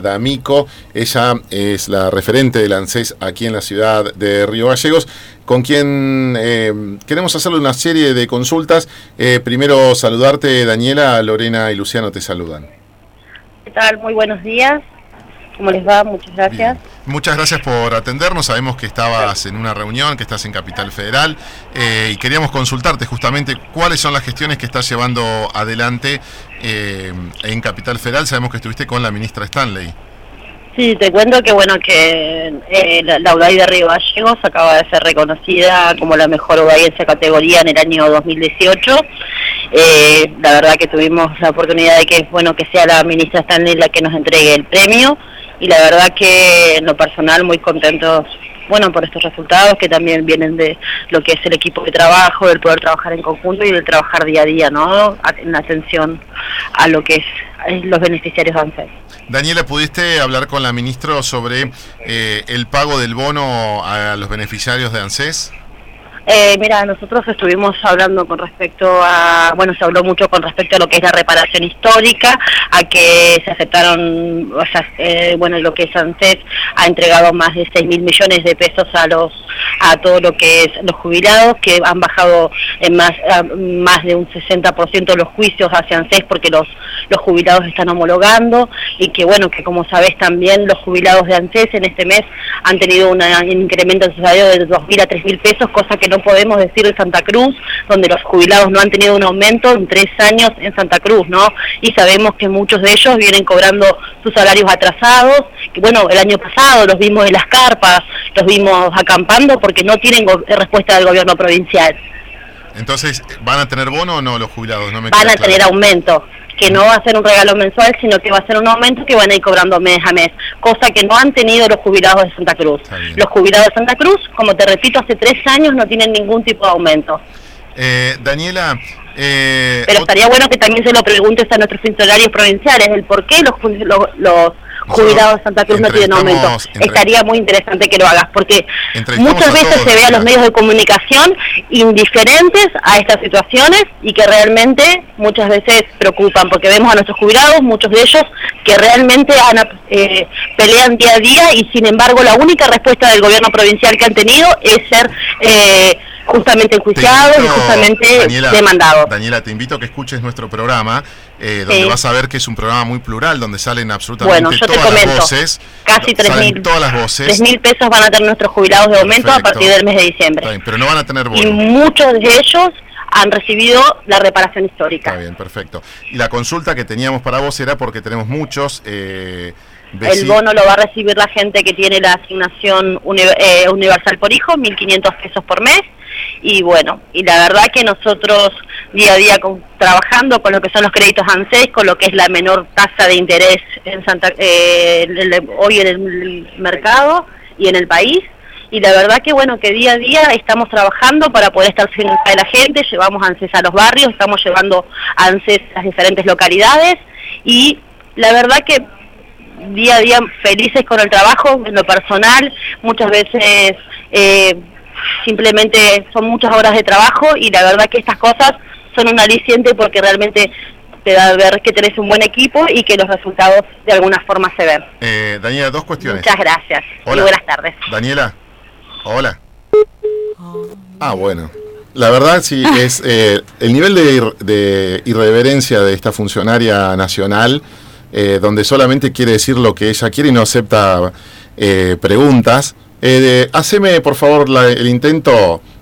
D'Amico. Ella es la referente del ANSES aquí en la ciudad de Río Gallegos, con quien queremos hacerle una serie de consultas. Primero saludarte, Daniela. Lorena y Luciano te saludan. ¿Qué tal? Muy buenos días. ¿Cómo les va? Muchas gracias. Bien. Muchas gracias por atendernos. Sabemos que estabas en una reunión, que estás en Capital Federal, y queríamos consultarte justamente cuáles son las gestiones que estás llevando adelante en Capital Federal. Sabemos que estuviste con la ministra Stanley. Sí, te cuento que la UDAI de Río Gallegos acaba de ser reconocida como la mejor UDAI en esa categoría en el año 2018. La verdad que tuvimos la oportunidad de que sea la ministra Stanley la que nos entregue el premio, y la verdad que en lo personal muy contentos por estos resultados que también vienen de lo que es el equipo de trabajo, del poder trabajar en conjunto y del trabajar día a día, ¿no? En atención a lo que es los beneficiarios de ANSES. Daniela, ¿pudiste hablar con la ministra sobre el pago del bono a los beneficiarios de ANSES? Mira, nosotros estuvimos hablando con respecto a, se habló mucho con respecto a lo que es la reparación histórica, a que se aceptaron, lo que es ANSES ha entregado más de 6.000 millones de pesos a todo lo que es los jubilados, que han bajado en más de un 60% los juicios hacia ANSES porque los jubilados están homologando, y que como sabés también los jubilados de ANSES en este mes han tenido un incremento de su salario de 2.000 a 3.000 pesos, cosa que no podemos decir de Santa Cruz, donde los jubilados no han tenido un aumento en 3 años en Santa Cruz, ¿no? Y sabemos que muchos de ellos vienen cobrando sus salarios atrasados, que el año pasado los vimos en las carpas, los vimos acampando porque no tienen respuesta del gobierno provincial. Entonces, ¿van a tener bono o no los jubilados? No me van a tener aumento, que no va a ser un regalo mensual, sino que va a ser un aumento que van a ir cobrando mes a mes, cosa que no han tenido los jubilados de Santa Cruz. Los jubilados de Santa Cruz, como te repito, hace 3 años no tienen ningún tipo de aumento. Daniela... Pero estaría bueno que también se lo preguntes a nuestros funcionarios provinciales, el por qué los jubilados de Santa Cruz no tienen aumento. Estaría muy interesante que lo hagas, porque muchas veces se ve a los medios de comunicación indiferentes a estas situaciones y que realmente muchas veces preocupan, porque vemos a nuestros jubilados, muchos de ellos que realmente pelean día a día, y sin embargo la única respuesta del gobierno provincial que han tenido es ser justamente enjuiciados y justamente demandados. Daniela, te invito a que escuches nuestro programa, donde vas a ver que es un programa muy plural, donde salen absolutamente todas las voces. Casi 3.000. Todas las voces. 3.000 pesos van a tener nuestros jubilados de aumento. Perfecto. A partir del mes de diciembre. Pero no van a tener bono. Y muchos de ellos han recibido la reparación histórica. Está bien, perfecto. Y la consulta que teníamos para vos era porque tenemos muchos... El bono lo va a recibir la gente que tiene la asignación universal por hijo, 1.500 pesos por mes. Y la verdad que nosotros día a día trabajando con lo que son los créditos ANSES, con lo que es la menor tasa de interés hoy en el mercado y en el país. Y la verdad que día a día estamos trabajando para poder estar cerca de la gente, llevamos ANSES a los barrios, estamos llevando ANSES a las diferentes localidades, y la verdad que día a día felices con el trabajo. En lo personal, muchas veces simplemente son muchas horas de trabajo, y la verdad que estas cosas son un aliciente porque realmente te da a ver que tenés un buen equipo y que los resultados de alguna forma se ven. Daniela, 2 cuestiones. Muchas gracias. Hola. Y buenas tardes. Daniela, hola. Bueno. La verdad sí, es el nivel de irreverencia de esta funcionaria nacional, donde solamente quiere decir lo que ella quiere y no acepta preguntas. Haceme por favor el intento